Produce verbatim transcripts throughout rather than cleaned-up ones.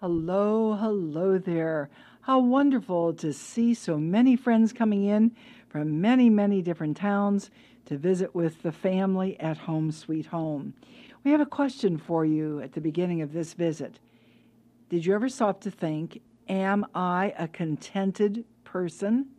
Hello, hello there. How wonderful to see so many friends coming in from many, many different towns to visit with the family at Home Sweet Home. We have a question for you at the beginning of this visit. Did you ever stop to think, am I a contented person?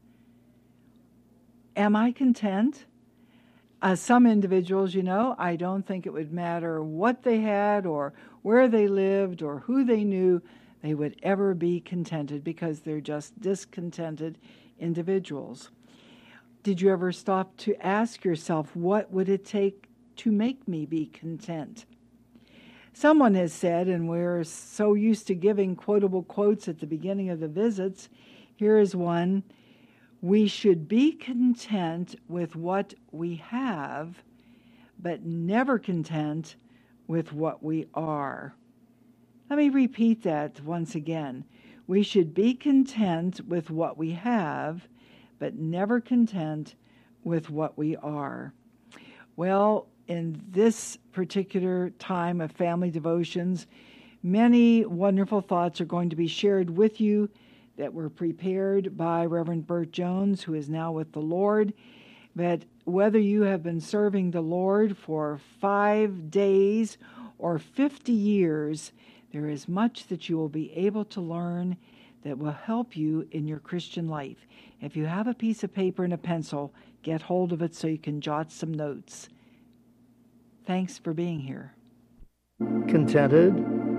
Am I content? Uh, some individuals, you know, I don't think it would matter what they had or where they lived or who they knew, they would ever be contented because they're just discontented individuals. Did you ever stop to ask yourself, what would it take to make me be content? Someone has said, and we're so used to giving quotable quotes at the beginning of the visits, here is one: we should be content with what we have, but never content with what we are. Let me repeat that once again. We should be content with what we have, but never content with what we are. Well, in this particular time of family devotions, many wonderful thoughts are going to be shared with you that were prepared by Reverend Bert Jones, who is now with the Lord. But whether you have been serving the Lord for five days or fifty years, there is much that you will be able to learn that will help you in your Christian life. If you have a piece of paper and a pencil, get hold of it so you can jot some notes. Thanks for being here. Contented.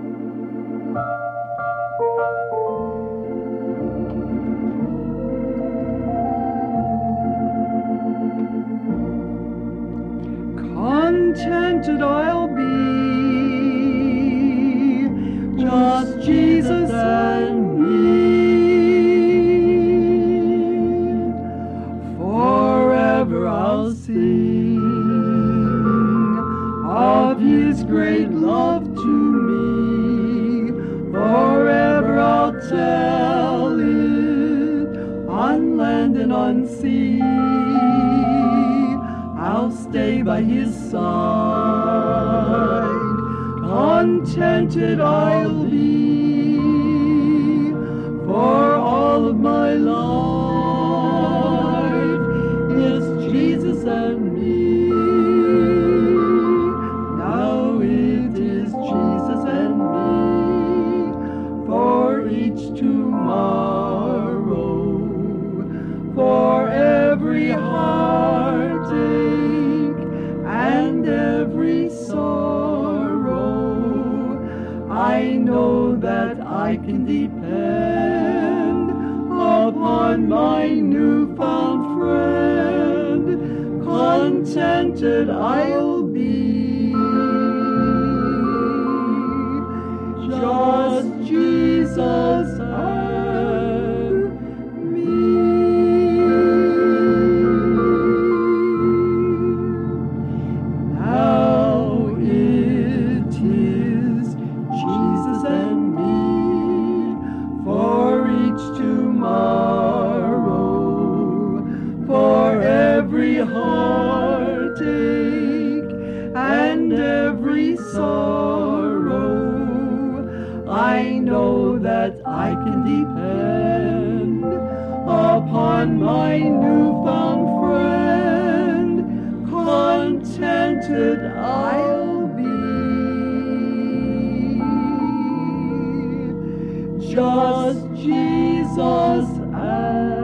Contented I'll be, just Jesus and me. Forever I'll sing of His great love to me. Forever I'll tell it on land and on sea. I'll stay by His side, contented I'll be, for all of my life is Jesus and me. Now it is Jesus and me, for each tomorrow, for every heartache and every sorrow. I know that I can depend upon my newfound friend. Contented I'll be, just Jesus and me. Heartache and every sorrow, I know that I can depend upon my newfound friend. Contented I'll be, just Jesus and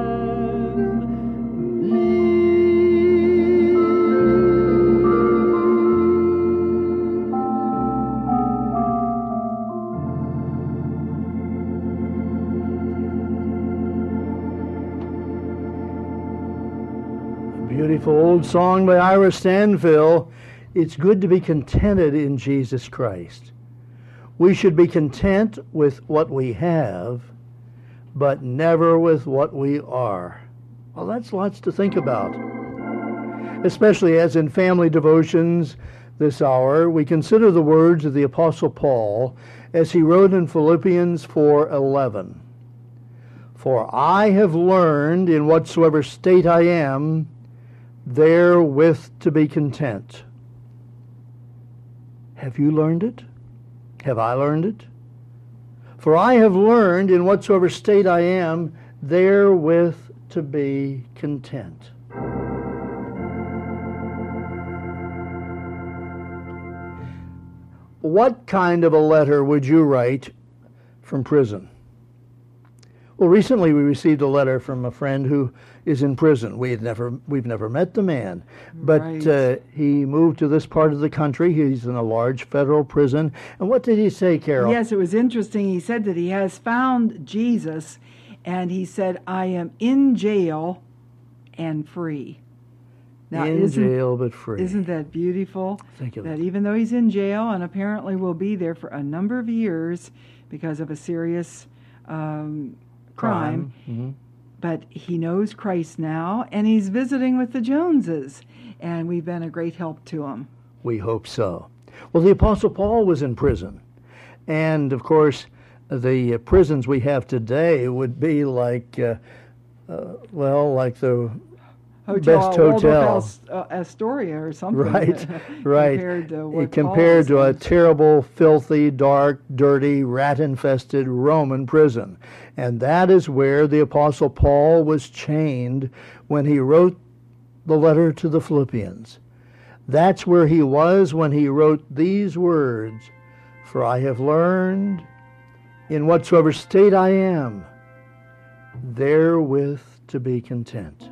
Beautiful old song by Ira Stanfill. It's good to be contented in Jesus Christ. We should be content with what we have, but never with what we are. Well, that's lots to think about. Especially as in family devotions this hour, we consider the words of the Apostle Paul as he wrote in Philippians four eleven. For I have learned in whatsoever state I am, therewith to be content. Have you learned it? Have I learned it? For I have learned in whatsoever state I am, therewith to be content. What kind of a letter would you write from prison? Well, recently we received a letter from a friend who is in prison. We had never, we've never met the man, but Right. uh, he moved to this part of the country. He's in a large federal prison. And what did he say, Carol? Yes, it was interesting. He said that he has found Jesus, and he said, I am in jail and free. Now, in isn't, jail but free. Isn't that beautiful? Thank you. That even though he's in jail and apparently will be there for a number of years because of a serious um, crime, Mhm. but he knows Christ now, and he's visiting with the Joneses, and we've been a great help to him. We hope so. Well, the Apostle Paul was in prison. And, of course, the uh, prisons we have today would be like, uh, uh, well, like the Hotel, best Waldorf hotel. Ast- uh, Astoria or something. Right, right. Compared to what Compared Paul to a was in. terrible, filthy, dark, dirty, rat-infested Roman prison. And that is where the Apostle Paul was chained when he wrote the letter to the Philippians. That's where he was when he wrote these words, For I have learned, in whatsoever state I am, therewith to be content.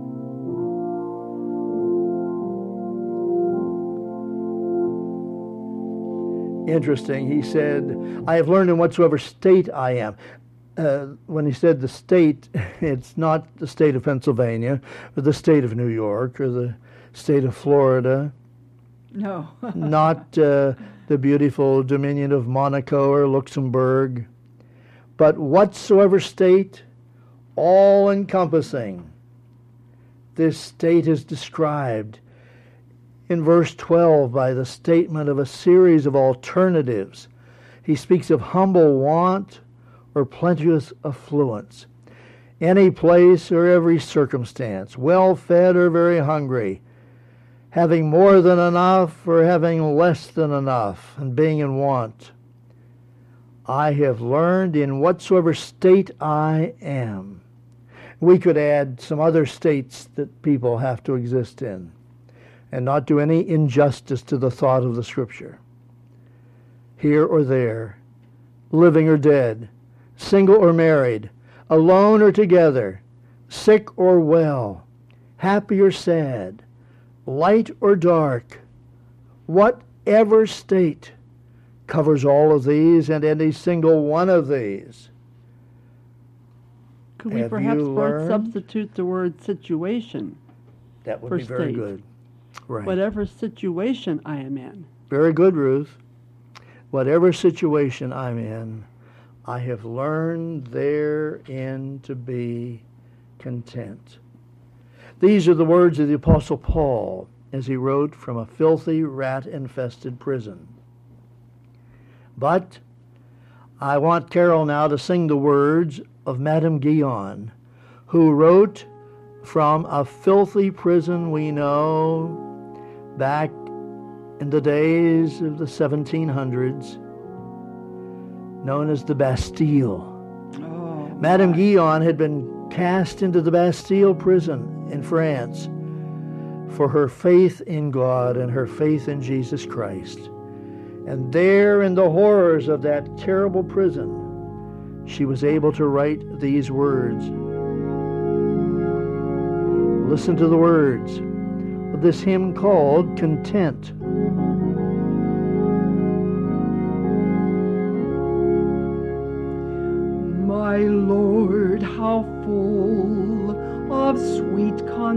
Interesting. He said, I have learned in whatsoever state I am. Uh, when he said the state, it's not the state of Pennsylvania or the state of New York or the state of Florida, No. not uh, the beautiful Dominion of Monaco or Luxembourg, but whatsoever state, all-encompassing. This state is described in verse twelve by the statement of a series of alternatives. He speaks of humble want or plenteous affluence, any place or every circumstance, well-fed or very hungry, having more than enough or having less than enough, and being in want. I have learned in whatsoever state I am. We could add some other states that people have to exist in, and not do any injustice to the thought of the Scripture. Here or there, living or dead, single or married, alone or together, sick or well, happy or sad, light or dark, whatever state covers all of these and any single one of these. Could we Have perhaps you first learned? substitute the word situation? That would For be very state. good. Right. Whatever situation I am in. Very good, Ruth. Whatever situation I'm in, I have learned therein to be content. These are the words of the Apostle Paul as he wrote from a filthy, rat-infested prison. But I want Carol now to sing the words of Madame Guyon, who wrote from a filthy prison we know back in the days of the seventeen hundreds, known as the Bastille. Oh, Madame Guyon had been cast into the Bastille prison in France for her faith in God and her faith in Jesus Christ. And there in the horrors of that terrible prison, she was able to write these words. Listen to the words of this hymn called Content. my Lord, how full of sweet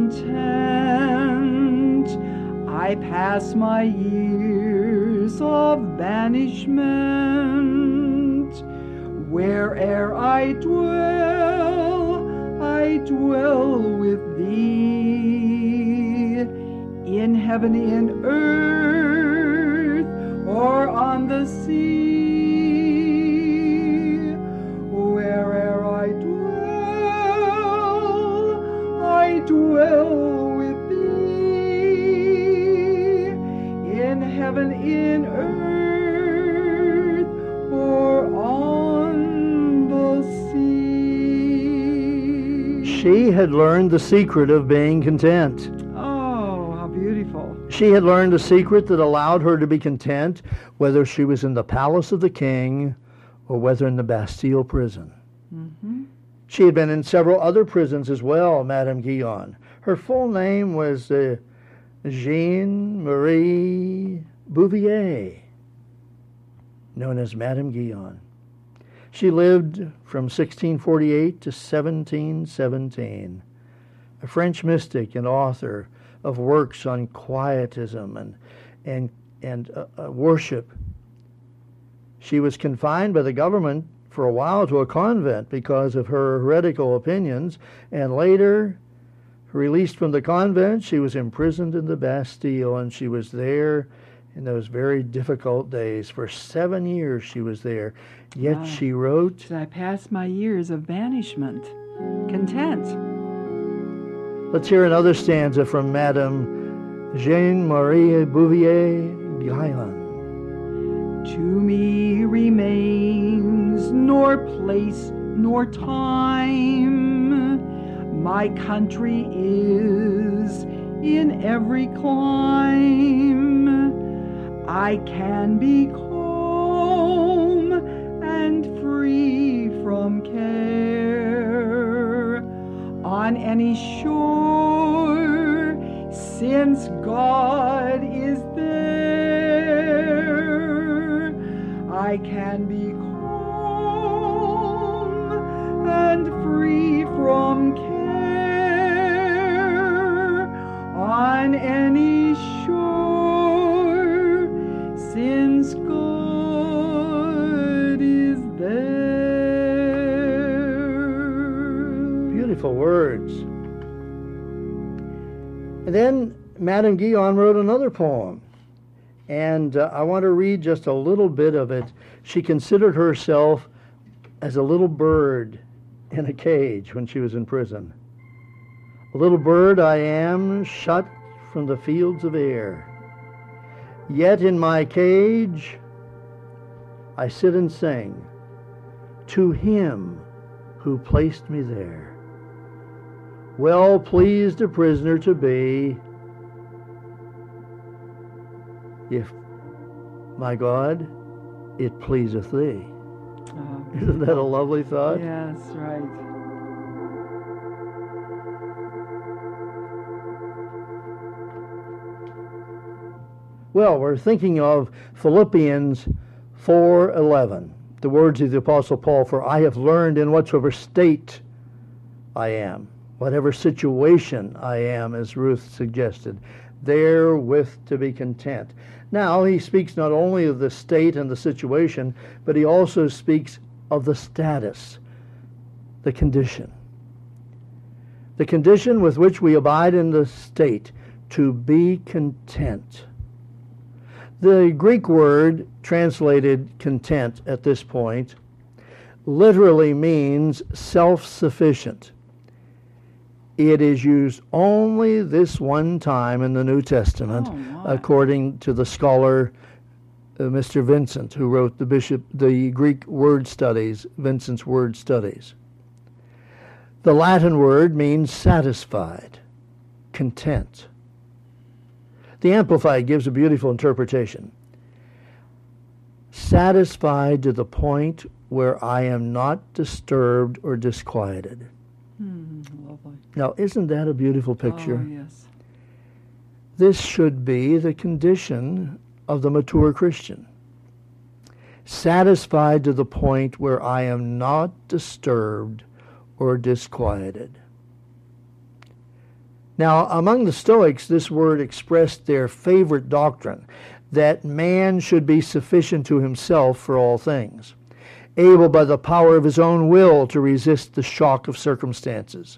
content I pass my years of banishment. Where'er I dwell, I dwell with thee, in heaven, in earth, or on the sea. Where'er I dwell, I dwell with thee, in heaven, in earth, or on She had learned the secret of being content. Oh, how beautiful. She had learned a secret that allowed her to be content whether she was in the palace of the king or whether in the Bastille prison. Mm-hmm. She had been in several other prisons as well, Madame Guyon. Her full name was uh, Jeanne Marie Bouvier, known as Madame Guyon. She lived from sixteen forty-eight to seventeen seventeen, a French mystic and author of works on quietism and and and uh, uh, worship. She was confined by the government for a while to a convent because of her heretical opinions, and later, released from the convent, she was imprisoned in the Bastille, and she was there in those very difficult days. For seven years she was there. Yet Wow. she wrote, Should I pass my years of banishment? Content. let's hear another stanza from Madame Jeanne Marie Bouvier Guyon. To me remains nor place nor time. My country is in every clime. I can be calm and free from care on any shore, since God is there. I can be calm and free from care on any shore, since God is there. Beautiful words. And then Madame Guyon wrote another poem. And uh, I want to read just a little bit of it. She considered herself as a little bird in a cage when she was in prison. A little bird I am, shut from the fields of air. Yet in my cage I sit and sing to Him who placed me there. Well pleased a prisoner to be, if, my God, it pleaseth thee. Oh, Isn't that a lovely thought? yes, right. Well, we're thinking of Philippians four eleven, the words of the Apostle Paul, for I have learned in whatsoever state I am, whatever situation I am, as Ruth suggested, therewith to be content. Now, he speaks not only of the state and the situation, but he also speaks of the status, the condition. The condition with which we abide in the state, to be content. The Greek word translated content at this point literally means self-sufficient. It is used only this one time in the New Testament, Oh, my. according to the scholar uh, Mister Vincent, who wrote the bishop the Greek word studies, Vincent's word studies. The Latin word means satisfied, content. The Amplified gives a beautiful interpretation. Satisfied to the point where I am not disturbed or disquieted. Hmm, lovely. Now, isn't that a beautiful picture? Oh, yes. This should be the condition of the mature Christian. Satisfied to the point where I am not disturbed or disquieted. Now, among the Stoics, this word expressed their favorite doctrine, that man should be sufficient to himself for all things, able by the power of his own will to resist the shock of circumstances.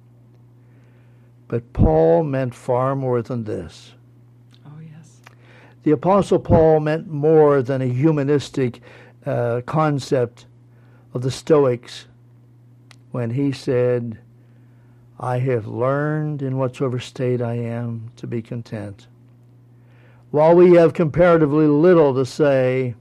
But Paul meant far more than this. Oh, yes. The Apostle Paul meant more than a humanistic uh, concept of the Stoics when he said, I have learned in whatsoever state I am to be content. While we have comparatively little to say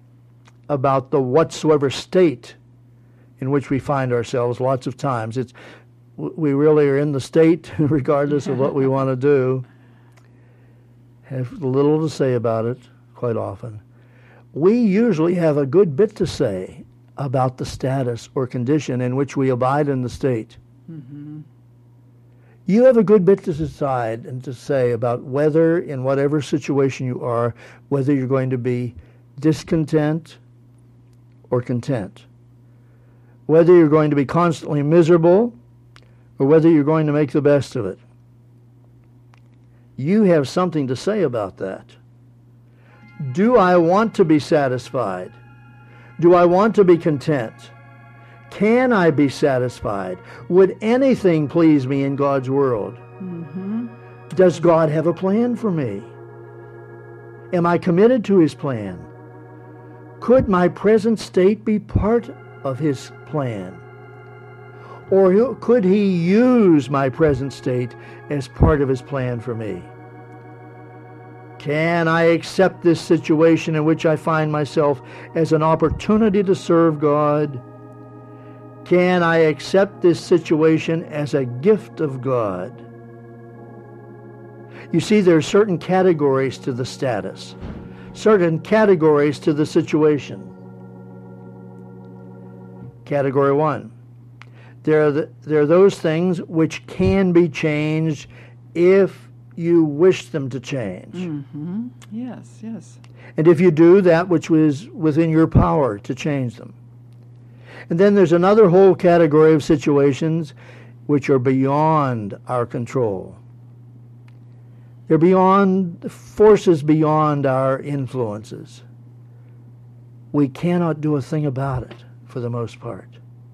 about the whatsoever state in which we find ourselves lots of times, it's we really are in the state, regardless of what we want to do, have little to say about it quite often. We usually have a good bit to say about the status or condition in which we abide in the state. Mm-hmm. You have a good bit to decide and to say about whether, in whatever situation you are, whether you're going to be discontent or content, whether you're going to be constantly miserable or whether you're going to make the best of it. You have something to say about that. Do I want to be satisfied? Do I want to be content? Can I be satisfied? Would anything please me in God's world? Mm-hmm. Does God have a plan for me? Am I committed to His plan? Could my present state be part of His plan? Or could He use my present state as part of His plan for me? Can I accept this situation in which I find myself as an opportunity to serve God? Can I accept this situation as a gift of God? You see, there are certain categories to the status, certain categories to the situation. Category one, there are, the, there are those things which can be changed if you wish them to change. Mm-hmm. Yes, yes. And if you do that which was within your power to change them. And then there's another whole category of situations which are beyond our control. They're beyond, forces beyond our influences. We cannot do a thing about it for the most part.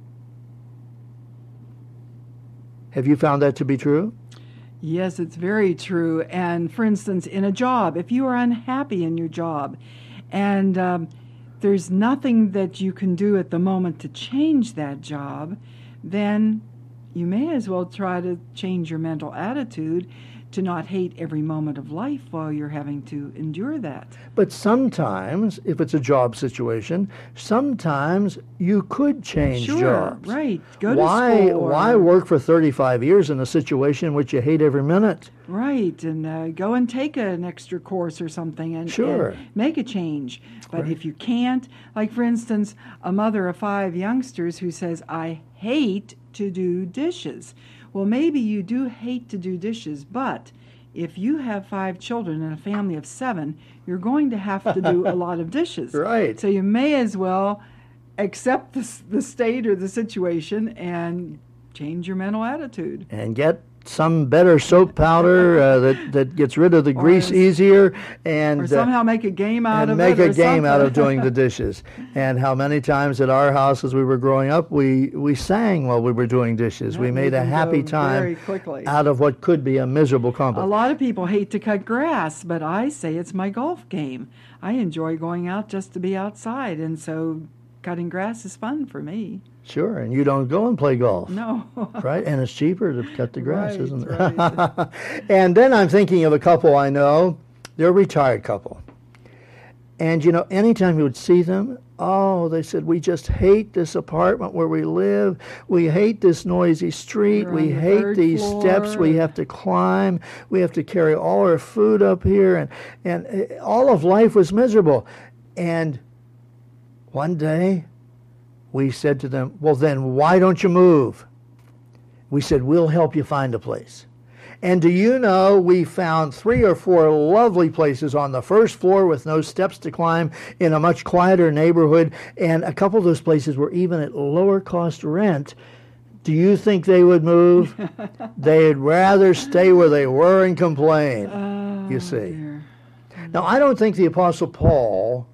Have you found that to be true? Yes, it's very true. And for instance, in a job, if you are unhappy in your job and um, there's nothing that you can do at the moment to change that job, then you may as well try to change your mental attitude to not hate every moment of life while you're having to endure that. But sometimes, if it's a job situation, sometimes you could change sure, jobs. Right. Go why, to school. Or, why work for thirty-five years in a situation in which you hate every minute? Right, and uh, go and take an extra course or something and, Sure. and make a change. But Right. if you can't, like for instance, a mother of five youngsters who says, I hate to do dishes. Well, maybe you do hate to do dishes, but if you have five children and a family of seven, you're going to have to do a lot of dishes. Right. So you may as well accept the, the state or the situation and change your mental attitude. And get some better soap powder uh, that, that gets rid of the grease Or- easier, and Or somehow make a game out and of make it. a or game out of something. doing the dishes. And how many times at our house as we were growing up, we, we sang while we were doing dishes. That we made made a them happy go time very quickly. out of what could be a miserable A conflict. lot of people hate to cut grass, but I say it's my golf game. I enjoy going out just to be outside, and so cutting grass is fun for me. Sure, and you don't go and play golf. No. Right, and it's cheaper to cut the grass, Right, isn't it? right. And then I'm thinking of a couple I know. They're a retired couple. And, you know, anytime you would see them, oh, they said, we just hate this apartment where we live. We hate this noisy street. We're We on the hate third these floor. steps we have to climb. We have to carry all our food up here. And, and uh, all of life was miserable. And one day, we said to them, well, then why don't you move? We said, we'll help you find a place. And do you know, we found three or four lovely places on the first floor with no steps to climb in a much quieter neighborhood, and a couple of those places were even at lower cost rent. Do you think they would move? They'd rather stay where they were and complain, Oh, you see. dear. Now, I don't think the Apostle Paul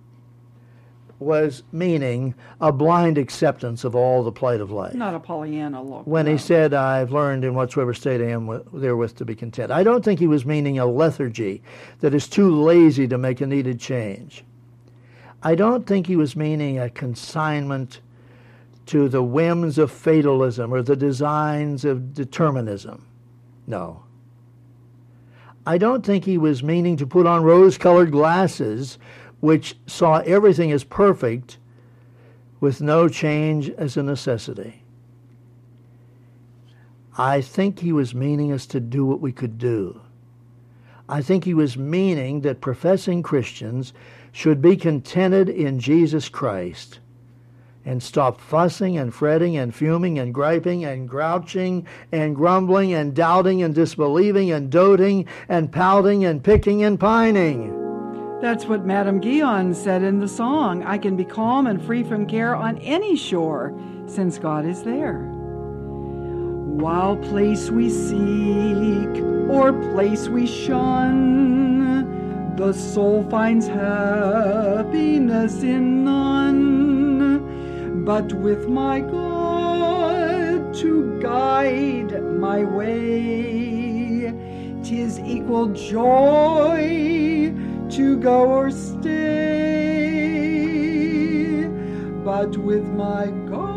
was meaning a blind acceptance of all the plight of life. Not a Pollyanna look. When no. he said, I've learned in whatsoever state I am with- therewith to be content. I don't think he was meaning a lethargy that is too lazy to make a needed change. I don't think he was meaning a consignment to the whims of fatalism or the designs of determinism. No. I don't think he was meaning to put on rose-colored glasses which saw everything as perfect with no change as a necessity. I think he was meaning us to do what we could do. I think he was meaning that professing Christians should be contented in Jesus Christ and stop fussing and fretting and fuming and griping and grouching and grumbling and doubting and disbelieving and doting and pouting and picking and pining. That's what Madame Guyon said in the song. I can be calm and free from care on any shore, since God is there. While place we seek or place we shun, the soul finds happiness in none. But with my God to guide my way, 'tis equal joy to go or stay. But with my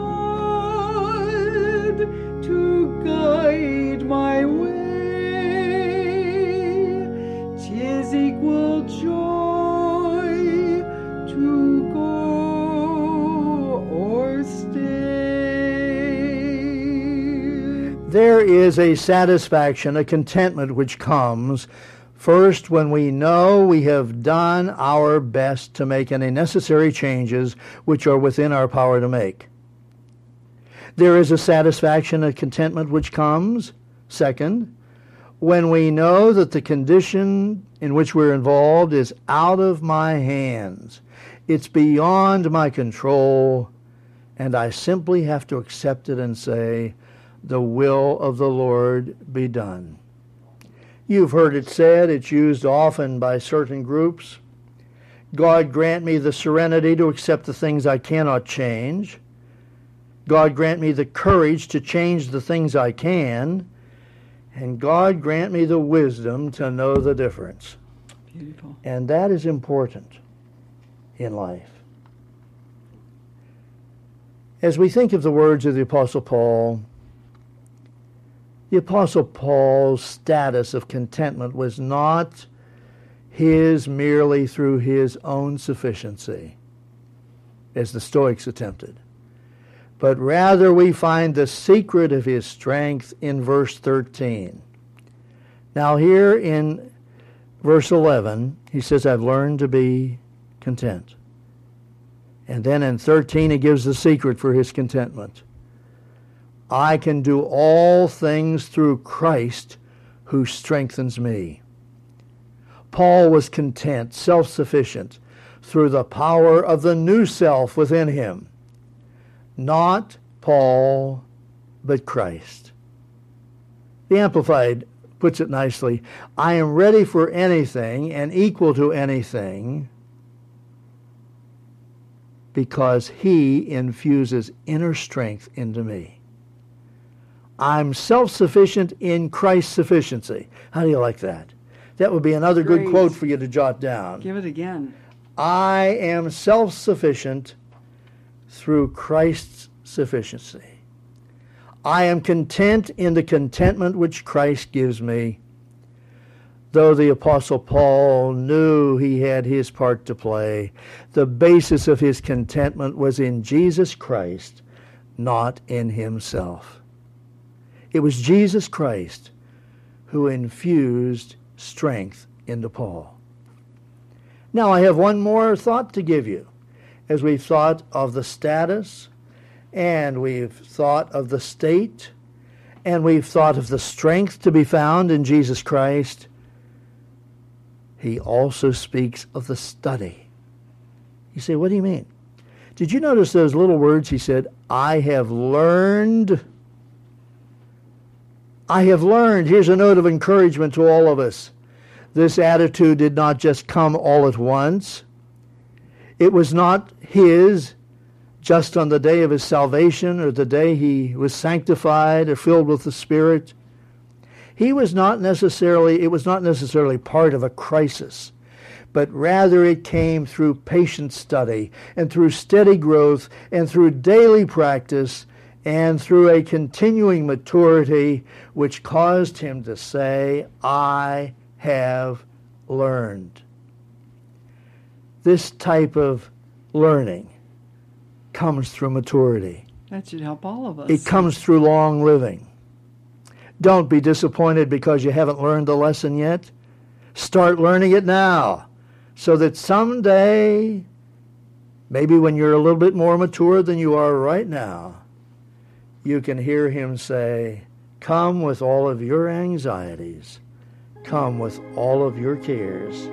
God to guide my way, 'tis equal joy to go or stay. There is a satisfaction, a contentment which comes first when we know we have done our best to make any necessary changes which are within our power to make. There is a satisfaction, a contentment which comes, second, when we know that the condition in which we're involved is out of my hands. It's beyond my control, and I simply have to accept it and say, the will of the Lord be done. You've heard it said, it's used often by certain groups. God grant me the serenity to accept the things I cannot change. God grant me the courage to change the things I can. And God grant me the wisdom to know the difference. Beautiful. And that is important in life. As we think of the words of the Apostle Paul, the Apostle Paul's status of contentment was not his merely through his own sufficiency, as the Stoics attempted, but rather we find the secret of his strength in verse thirteen. Now here in verse eleven, he says, I've learned to be content. And then in thirteen, he gives the secret for his contentment. I can do all things through Christ who strengthens me. Paul was content, self-sufficient, through the power of the new self within him. Not Paul, but Christ. The Amplified puts it nicely, I am ready for anything and equal to anything because he infuses inner strength into me. I'm self-sufficient in Christ's sufficiency. How do you like that? That would be another Great. good quote for you to jot down. Give it again. I am self-sufficient through Christ's sufficiency. I am content in the contentment which Christ gives me. Though the Apostle Paul knew he had his part to play, the basis of his contentment was in Jesus Christ, not in himself. It was Jesus Christ who infused strength into Paul. Now I have one more thought to give you. As we've thought of the status, and we've thought of the state, and we've thought of the strength to be found in Jesus Christ, he also speaks of the study. You say, what do you mean? Did you notice those little words he said, I have learned? I have learned. Here's a note of encouragement to all of us. This attitude did not just come all at once. It was not his just on the day of his salvation or the day he was sanctified or filled with the Spirit. He was not necessarily, it was not necessarily part of a crisis, but rather it came through patient study and through steady growth and through daily practice and through a continuing maturity which caused him to say, I have learned. This type of learning comes through maturity. That should help all of us. It comes through long living. Don't be disappointed because you haven't learned the lesson yet. Start learning it now, so that someday, maybe when you're a little bit more mature than you are right now, you can hear him say, "Come with all of your anxieties. Come with all of your cares."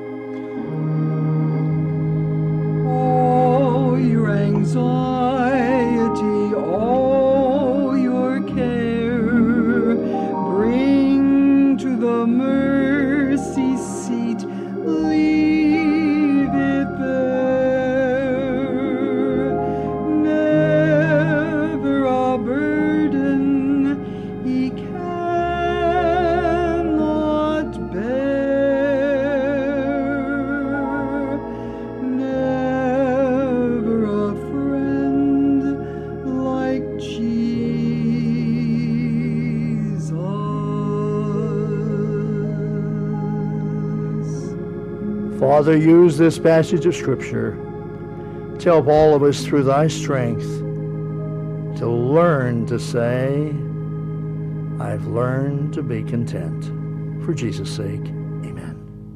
All your anxiety, all your care, bring to the mercy seat, leave it there. Never a burden he cannot bear. Never a friend like Jesus. Father, use this passage of Scripture to help all of us through thy strength to learn to say, "I've learned to be content." For Jesus' sake, amen.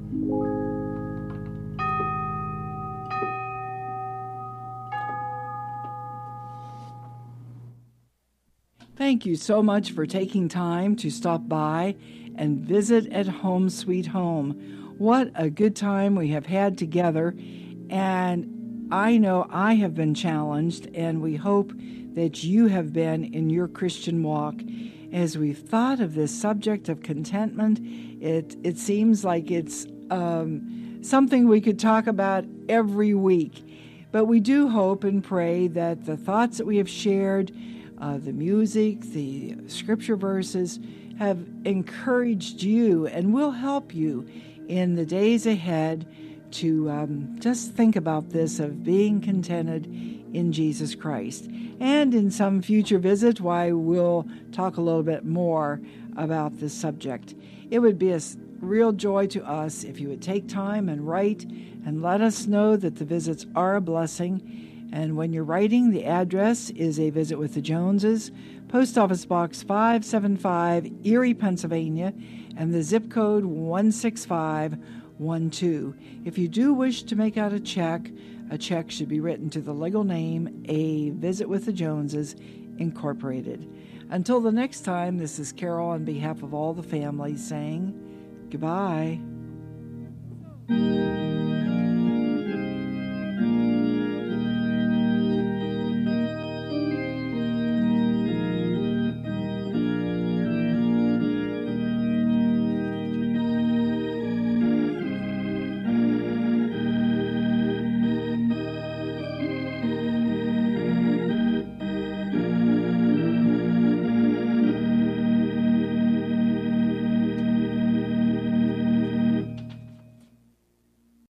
Thank you so much for taking time to stop by and visit at Home Sweet Home. What a good time we have had together, and I know I have been challenged, and we hope that you have been in your Christian walk. As we've thought of this subject of contentment, it, it seems like it's um, something we could talk about every week. But we do hope and pray that the thoughts that we have shared, uh, the music, the scripture verses, have encouraged you and will help you in the days ahead to um, just think about this of being contented in Jesus Christ. And in some future visit, why we'll talk a little bit more about this subject. It would be a real joy to us if you would take time and write and let us know that the visits are a blessing. And when you're writing, the address is A Visit with the Joneses, Post Office Box five seven five, Erie, Pennsylvania, and the zip code one six five one two. If you do wish to make out a check, a check should be written to the legal name A Visit with the Joneses, Incorporated. Until the next time, this is Carol on behalf of all the family saying goodbye.